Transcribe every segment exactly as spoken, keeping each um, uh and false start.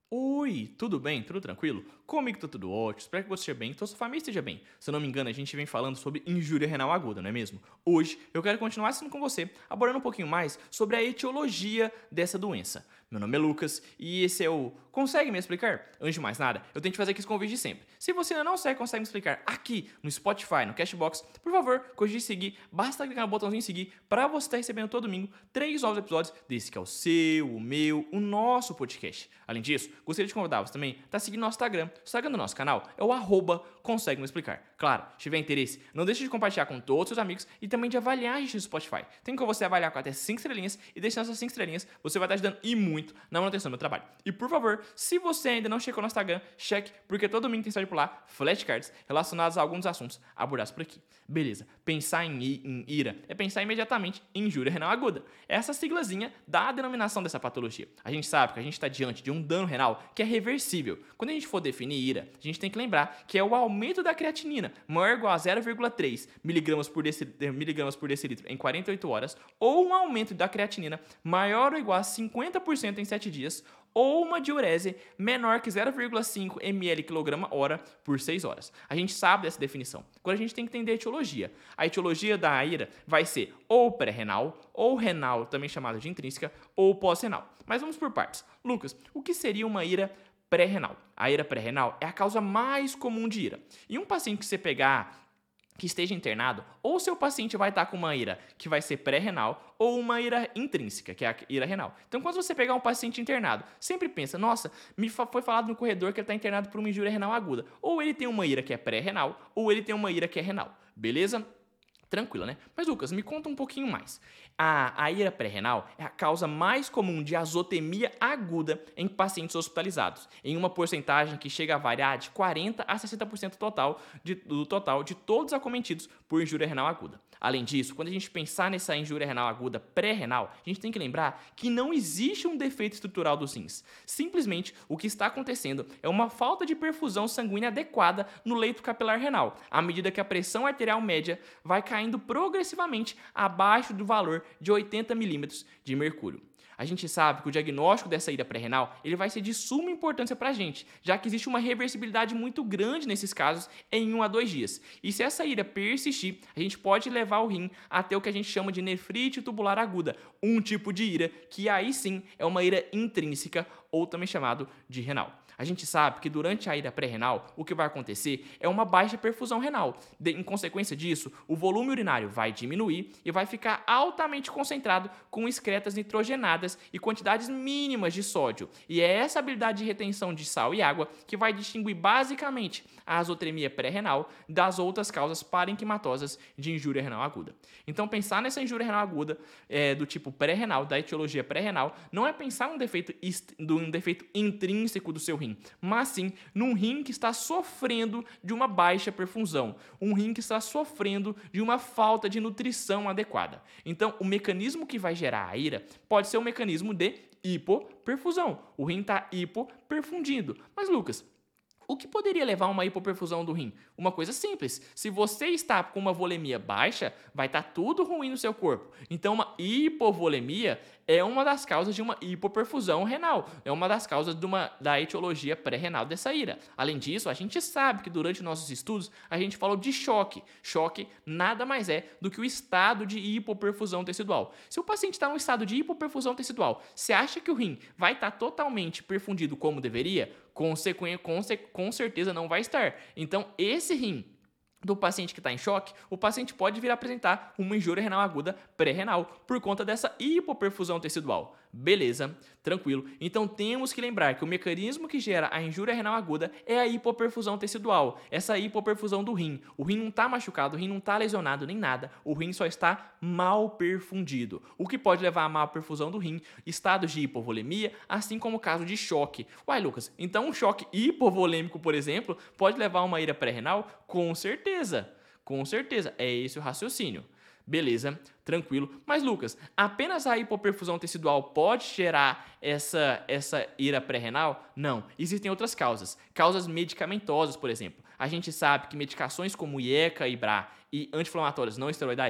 Oi, tudo bem? Tudo tranquilo? Comigo tá tudo ótimo, espero que você esteja bem, que sua família esteja bem. Se eu não me engano, a gente vem falando sobre injúria renal aguda, não é mesmo? Hoje eu quero continuar assinando com você, abordando um pouquinho mais sobre a etiologia dessa doença. Meu nome é Lucas e esse é o Consegue Me Explicar? Antes de mais nada, eu tenho que fazer aqui esse convite de sempre. Se você ainda não segue Consegue Me Explicar aqui no Spotify, no Cashbox, por favor, corrija seguir, basta clicar no botãozinho seguir para você estar recebendo todo domingo três novos episódios desse que é o seu, o meu, o nosso podcast. Além disso, gostaria de convidar você também a seguir nosso Instagram. O Instagram do nosso canal é o arroba Consegue Me Explicar. Claro, se tiver interesse, não deixe de compartilhar com todos os seus amigos e também de avaliar a gente no Spotify. Tem como você avaliar com até cinco estrelinhas e deixando essas cinco estrelinhas, você vai estar ajudando e muito na manutenção do meu trabalho. E por favor, se você ainda não checou no Instagram, cheque, porque todo domingo tem história por lá, flashcards relacionados a alguns dos assuntos abordados por aqui. Beleza, pensar em, em ira é pensar imediatamente em injúria renal aguda. Essa siglazinha dá a denominação dessa patologia. A gente sabe que a gente está diante de um dano renal que é reversível. Quando a gente for definir ira, a gente tem que lembrar que é o aumento da creatinina maior ou igual a zero vírgula três miligramas por, miligramas por decilitro em quarenta e oito horas, ou um aumento da creatinina maior ou igual a cinquenta por cento em sete dias, ou uma diurese menor que zero vírgula cinco mililitros quilograma hora por seis horas. A gente sabe dessa definição. Agora a gente tem que entender a etiologia. A etiologia da ira vai ser ou pré-renal, ou renal, também chamada de intrínseca, ou pós-renal. Mas vamos por partes. Lucas, o que seria uma ira pré-renal? A ira pré-renal é a causa mais comum de ira. E um paciente que você pegar que esteja internado, ou seu paciente vai estar com uma ira que vai ser pré-renal ou uma ira intrínseca, que é a ira renal. Então, quando você pegar um paciente internado, sempre pensa, nossa, me foi falado no corredor que ele está internado por uma injúria renal aguda. Ou ele tem uma ira que é pré-renal, ou ele tem uma ira que é renal. Beleza? Tranquilo, né? Mas, Lucas, me conta um pouquinho mais. A, a ira pré-renal é a causa mais comum de azotemia aguda em pacientes hospitalizados, em uma porcentagem que chega a variar de quarenta por cento a sessenta por cento total de, do total de todos acometidos por injúria renal aguda. Além disso, quando a gente pensar nessa injúria renal aguda pré-renal, a gente tem que lembrar que não existe um defeito estrutural dos rins. Simplesmente, o que está acontecendo é uma falta de perfusão sanguínea adequada no leito capilar renal, à medida que a pressão arterial média vai caindo progressivamente abaixo do valor de oitenta milímetros de mercúrio. A gente sabe que o diagnóstico dessa ira pré-renal ele vai ser de suma importância para a gente, já que existe uma reversibilidade muito grande nesses casos em um a dois dias. E se essa ira persistir, a gente pode levar o rim até o que a gente chama de nefrite tubular aguda, um tipo de ira que aí sim é uma ira intrínseca ou também chamado de renal. A gente sabe que durante a ira pré-renal, o que vai acontecer é uma baixa perfusão renal. De, em consequência disso, o volume urinário vai diminuir e vai ficar altamente concentrado com excretas nitrogenadas e quantidades mínimas de sódio. E é essa habilidade de retenção de sal e água que vai distinguir basicamente a azotremia pré-renal das outras causas parenquimatosas de injúria renal aguda. Então, pensar nessa injúria renal aguda é, do tipo pré-renal, da etiologia pré-renal, não é pensar um defeito, um defeito intrínseco do seu rim, mas sim num rim que está sofrendo de uma baixa perfusão, um rim que está sofrendo de uma falta de nutrição adequada. Então, o mecanismo que vai gerar a ira pode ser um mecanismo de hipoperfusão. O rim está hipoperfundindo. Mas, Lucas, o que poderia levar a uma hipoperfusão do rim? Uma coisa simples. Se você está com uma volemia baixa, vai estar tudo ruim no seu corpo. Então, uma hipovolemia é uma das causas de uma hipoperfusão renal. É uma das causas de uma, da etiologia pré-renal dessa ira. Além disso, a gente sabe que durante nossos estudos, a gente falou de choque. Choque nada mais é do que o estado de hipoperfusão tecidual. Se o paciente está no estado de hipoperfusão tecidual, você acha que o rim vai estar totalmente perfundido como deveria? Consequência, com, com certeza não vai estar. Então, esse rim do paciente que está em choque, o paciente pode vir a apresentar uma injúria renal aguda pré-renal por conta dessa hipoperfusão tecidual. Beleza, tranquilo. Então temos que lembrar que o mecanismo que gera a injúria renal aguda é a hipoperfusão tecidual, essa hipoperfusão do rim. O rim não está machucado, o rim não está lesionado nem nada, o rim só está mal perfundido. O que pode levar a mal perfusão do rim, estados de hipovolemia, assim como o caso de choque. Uai, Lucas, então um choque hipovolêmico, por exemplo, pode levar a uma ira pré-renal? Com certeza, com certeza, é esse o raciocínio. Beleza, tranquilo. Mas, Lucas, apenas a hipoperfusão tecidual pode gerar essa, essa ira pré-renal? Não. Existem outras causas. Causas medicamentosas, por exemplo. A gente sabe que medicações como IECA e BRA e anti-inflamatórios não esteroidais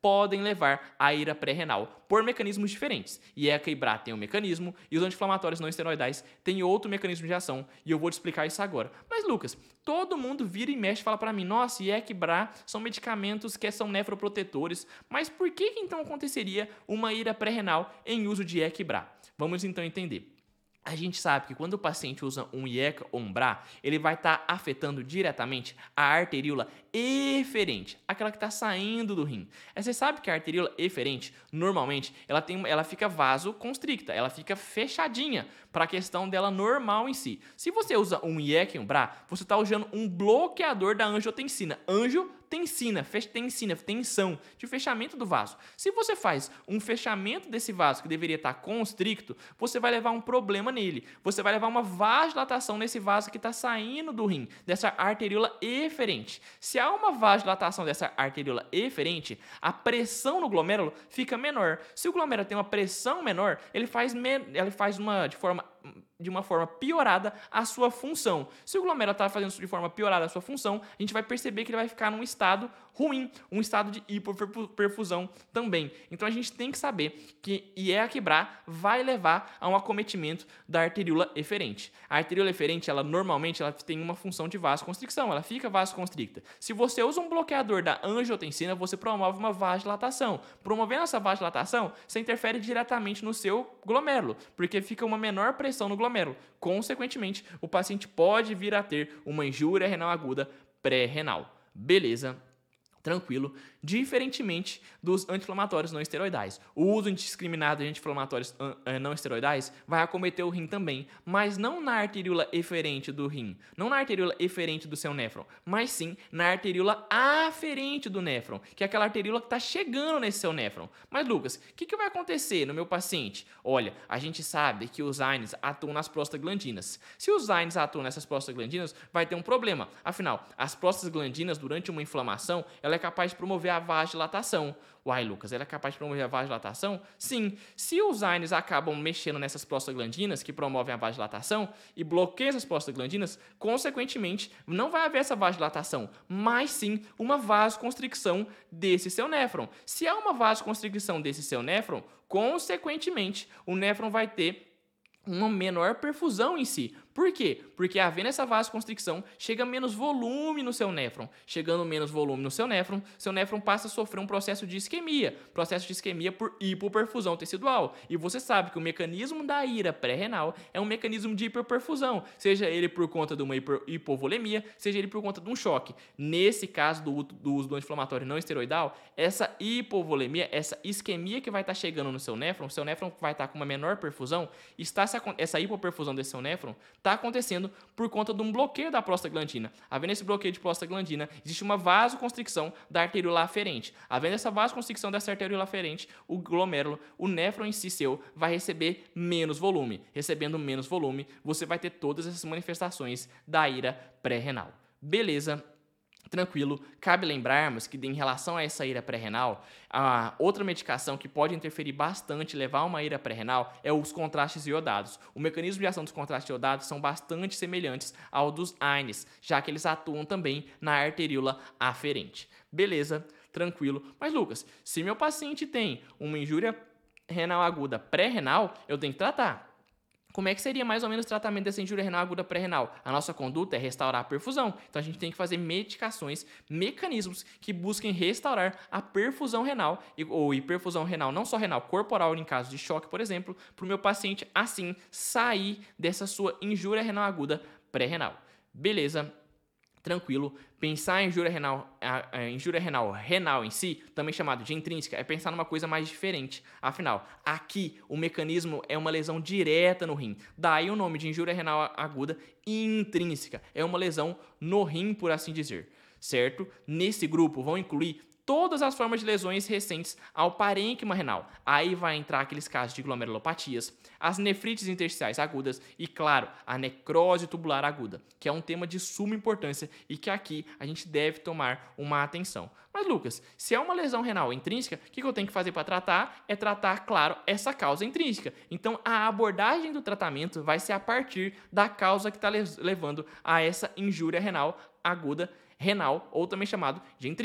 podem levar à ira pré-renal por mecanismos diferentes. E a Equibra tem um mecanismo e os anti-inflamatórios não esteroidais têm outro mecanismo de ação e eu vou te explicar isso agora. Mas Lucas, todo mundo vira e mexe e fala para mim, nossa, e Equibra são medicamentos que são nefroprotetores, mas por que, que então aconteceria uma ira pré-renal em uso de Equibra? Vamos então entender. A gente sabe que quando o paciente usa um I E C A ou um B R A, ele vai estar afetando diretamente a arteríola eferente, aquela que está saindo do rim. Você sabe que a arteríola eferente, normalmente, ela, tem, ela fica vasoconstricta, ela fica fechadinha para a questão dela normal em si. Se você usa um I E C A e um B R A, você está usando um bloqueador da angiotensina. Angiotensina, tensina, tensão de fechamento do vaso. Se você faz um fechamento desse vaso que deveria estar constricto, você vai levar um problema nele. Você vai levar uma vasodilatação nesse vaso que está saindo do rim, dessa arteríola eferente. Se há uma vasodilatação dessa arteríola eferente, a pressão no glomérulo fica menor. Se o glomérulo tem uma pressão menor, ele faz, me... ele faz uma, de forma de uma forma piorada a sua função. Se o glomérulo está fazendo isso de forma piorada a sua função, a gente vai perceber que ele vai ficar num estado ruim, um estado de hipoperfusão também. Então a gente tem que saber que I E C A e B R A vai levar a um acometimento da arteríola eferente. A arteríola eferente, ela normalmente ela tem uma função de vasoconstricção, ela fica vasoconstricta. Se você usa um bloqueador da angiotensina, você promove uma vasodilatação. Promovendo essa vasodilatação, você interfere diretamente no seu glomérulo, porque fica uma menor pressão no glomérulo. Consequentemente, o paciente pode vir a ter uma injúria renal aguda pré-renal. Beleza? Tranquilo, diferentemente dos anti-inflamatórios não esteroidais. O uso indiscriminado de anti-inflamatórios não esteroidais vai acometer o rim também, mas não na arteríola eferente do rim, não na arteríola eferente do seu néfron, mas sim na arteríola aferente do néfron, que é aquela arteríola que está chegando nesse seu néfron. Mas Lucas, o que, que vai acontecer no meu paciente? Olha, a gente sabe que os AINES atuam nas prostaglandinas. Se os AINES atuam nessas prostaglandinas, vai ter um problema. Afinal, as prostaglandinas, durante uma inflamação, ela é capaz de promover a vasodilatação. Uai, Lucas, ela é capaz de promover a vasodilatação? Sim. Se os AINES acabam mexendo nessas prostaglandinas que promovem a vasodilatação e bloqueiam essas prostaglandinas, consequentemente, não vai haver essa vasodilatação, mas sim uma vasoconstricção desse seu néfron. Se há uma vasoconstricção desse seu néfron, consequentemente, o néfron vai ter uma menor perfusão em si. Por quê? Porque havendo essa vasoconstricção, chega menos volume no seu néfron. Chegando menos volume no seu néfron, seu néfron passa a sofrer um processo de isquemia. Processo de isquemia por hipoperfusão tecidual. E você sabe que o mecanismo da ira pré-renal é um mecanismo de hiperperfusão. Seja ele por conta de uma hipovolemia, seja ele por conta de um choque. Nesse caso do, do uso do anti-inflamatório não esteroidal, essa hipovolemia, essa isquemia que vai estar chegando no seu néfron, seu néfron vai estar com uma menor perfusão, está essa, essa hipoperfusão desse seu néfron está acontecendo por conta de um bloqueio da prostaglandina. Havendo esse bloqueio de prostaglandina, existe uma vasoconstricção da arteríola aferente. Havendo essa vasoconstricção dessa arteríola aferente, o glomérulo, o néfron em si seu, vai receber menos volume. Recebendo menos volume, você vai ter todas essas manifestações da ira pré-renal. Beleza? Tranquilo, cabe lembrarmos que em relação a essa ira pré-renal, a outra medicação que pode interferir bastante e levar a uma ira pré-renal é os contrastes iodados. O mecanismo de ação dos contrastes iodados são bastante semelhantes ao dos AINES, já que eles atuam também na arteríola aferente. Beleza, tranquilo. Mas Lucas, se meu paciente tem uma injúria renal aguda pré-renal, eu tenho que tratar. Como é que seria mais ou menos o tratamento dessa injúria renal aguda pré-renal? A nossa conduta é restaurar a perfusão. Então a gente tem que fazer medicações, mecanismos que busquem restaurar a perfusão renal, ou hiperfusão renal, não só renal, corporal em caso de choque, por exemplo, para o meu paciente assim sair dessa sua injúria renal aguda pré-renal. Beleza? Tranquilo. Pensar em injúria renal, a, a injúria renal renal em si, também chamado de intrínseca, é pensar numa coisa mais diferente. Afinal, aqui o mecanismo é uma lesão direta no rim. Daí o nome de injúria renal aguda intrínseca. É uma lesão no rim, por assim dizer. Certo? Nesse grupo vão incluir todas as formas de lesões recentes ao parênquima renal. Aí vai entrar aqueles casos de glomerulopatias, as nefrites intersticiais agudas e, claro, a necrose tubular aguda, que é um tema de suma importância e que aqui a gente deve tomar uma atenção. Mas, Lucas, se é uma lesão renal intrínseca, o que eu tenho que fazer para tratar? É tratar, claro, essa causa intrínseca. Então, a abordagem do tratamento vai ser a partir da causa que está levando a essa injúria renal aguda renal, ou também chamado de intrínseca.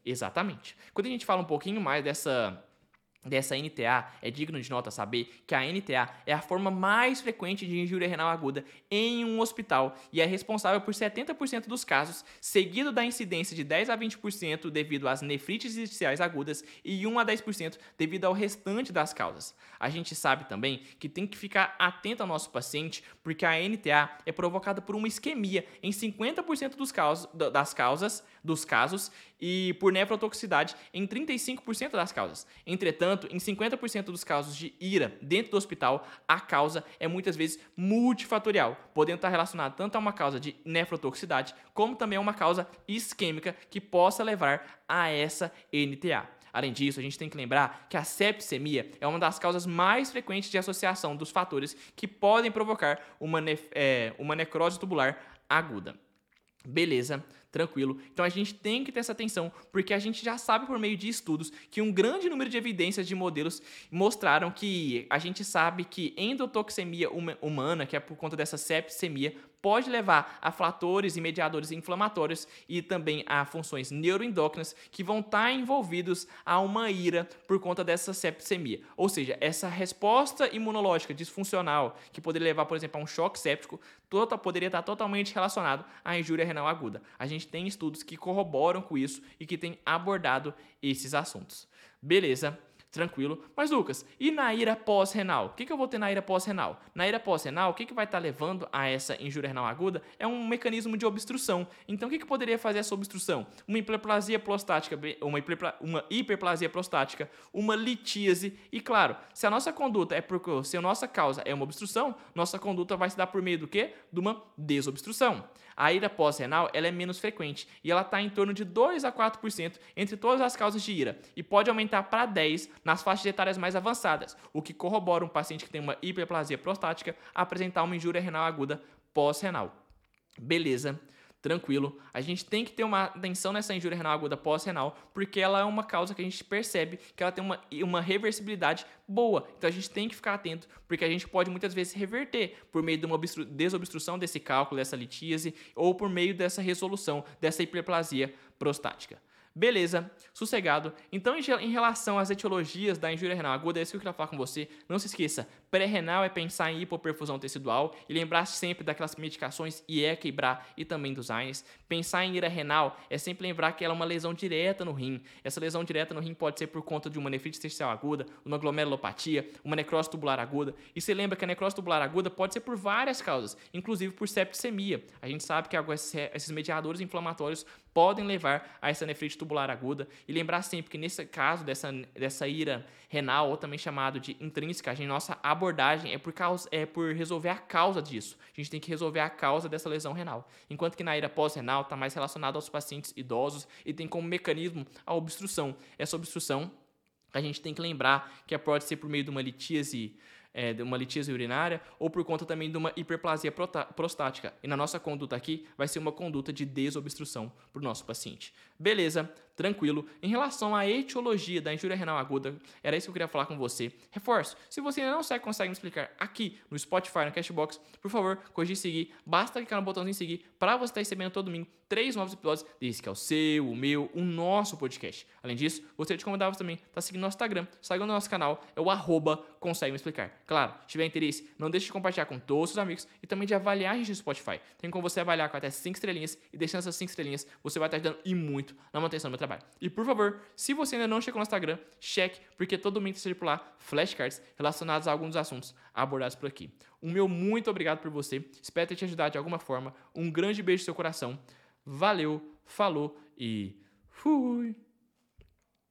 Exatamente. Quando a gente fala um pouquinho mais dessa... dessa N T A, é digno de nota saber que a N T A é a forma mais frequente de injúria renal aguda em um hospital e é responsável por setenta por cento dos casos, seguido da incidência de dez a vinte por cento devido às nefrites intersticiais agudas e um a dez por cento devido ao restante das causas. A gente sabe também que tem que ficar atento ao nosso paciente, porque a N T A é provocada por uma isquemia em cinquenta por cento dos causas, das causas, dos casos e por nefrotoxicidade em trinta e cinco por cento das causas. Entretanto, em cinquenta por cento dos casos de IRA dentro do hospital, a causa é muitas vezes multifatorial, podendo estar relacionada tanto a uma causa de nefrotoxicidade, como também a uma causa isquêmica que possa levar a essa N T A. Além disso, a gente tem que lembrar que a septicemia é uma das causas mais frequentes de associação dos fatores que podem provocar uma, nef- é, uma necrose tubular aguda. Beleza, tranquilo. Então a gente tem que ter essa atenção, porque a gente já sabe por meio de estudos que um grande número de evidências de modelos mostraram que a gente sabe que endotoxemia humana, que é por conta dessa septicemia, pode levar a fatores e mediadores inflamatórios e também a funções neuroendócrinas que vão estar envolvidos a uma IRA por conta dessa septicemia. Ou seja, essa resposta imunológica disfuncional que poderia levar, por exemplo, a um choque séptico, toda, poderia estar totalmente relacionado à injúria renal aguda. A gente tem estudos que corroboram com isso e que têm abordado esses assuntos. Beleza? Tranquilo. Mas, Lucas, e na ira pós-renal? O que, que eu vou ter na ira pós-renal? Na ira pós-renal, o que, que vai estar levando a essa injúria renal aguda é um mecanismo de obstrução. Então, o que, que poderia fazer essa obstrução? Uma hiperplasia prostática, uma, hiperpla, uma hiperplasia prostática, uma litíase. E, claro, se a nossa conduta é por, se a nossa causa é uma obstrução, nossa conduta vai se dar por meio do quê? De uma desobstrução. A ira pós-renal ela é menos frequente e ela está em torno de dois a quatro por cento entre todas as causas de ira e pode aumentar para dez por cento nas faixas etárias mais avançadas, o que corrobora um paciente que tem uma hiperplasia prostática a apresentar uma injúria renal aguda pós-renal. Beleza, tranquilo. A gente tem que ter uma atenção nessa injúria renal aguda pós-renal, porque ela é uma causa que a gente percebe que ela tem uma, uma reversibilidade boa. Então a gente tem que ficar atento, porque a gente pode muitas vezes reverter por meio de uma obstru- desobstrução desse cálculo, dessa litíase, ou por meio dessa resolução dessa hiperplasia prostática. Beleza, sossegado. Então, em relação às etiologias da injúria renal aguda, é isso que eu queria falar com você. Não se esqueça, pré-renal é pensar em hipoperfusão tecidual e lembrar sempre daquelas medicações I E C A e B R A e também dos A I N S. Pensar em ira renal é sempre lembrar que ela é uma lesão direta no rim. Essa lesão direta no rim pode ser por conta de uma nefrite intersticial aguda, uma glomerulopatia, uma necrose tubular aguda. E você lembra que a necrose tubular aguda pode ser por várias causas, inclusive por septicemia. A gente sabe que esses mediadores inflamatórios podem levar a essa nefrite tubular aguda. E lembrar sempre que nesse caso dessa, dessa ira renal, ou também chamado de intrínseca, a gente, nossa abordagem é por, causa, é por resolver a causa disso. A gente tem que resolver a causa dessa lesão renal. Enquanto que na ira pós-renal está mais relacionado aos pacientes idosos e tem como mecanismo a obstrução. Essa obstrução a gente tem que lembrar que pode ser por meio de uma litíase É, de uma litíase urinária ou por conta também de uma hiperplasia prostática. E na nossa conduta aqui vai ser uma conduta de desobstrução para o nosso paciente. Beleza, tranquilo. Em relação à etiologia da injúria renal aguda, era isso que eu queria falar com você. Reforço, se você ainda não sabe, consegue me explicar aqui no Spotify, no Cashbox, por favor, cogite seguir. Basta clicar no botãozinho seguir para você estar recebendo todo domingo três novos episódios desse que é o seu, o meu, o nosso podcast. Além disso, gostaria de convidar você também a estar seguindo nosso Instagram, seguindo o nosso canal, é o arroba consegue me explicar. Claro, se tiver interesse, não deixe de compartilhar com todos os seus amigos e também de avaliar a gente no Spotify. Tem como você avaliar com até cinco estrelinhas e deixando essas cinco estrelinhas, você vai estar ajudando e muito na manutenção do meu trabalho. E por favor, se você ainda não chegou no Instagram, cheque, porque todo domingo está por lá flashcards relacionados a alguns dos assuntos abordados por aqui. O meu muito obrigado por você, espero ter te ajudado de alguma forma. Um grande beijo no seu coração. Valeu, falou e fui!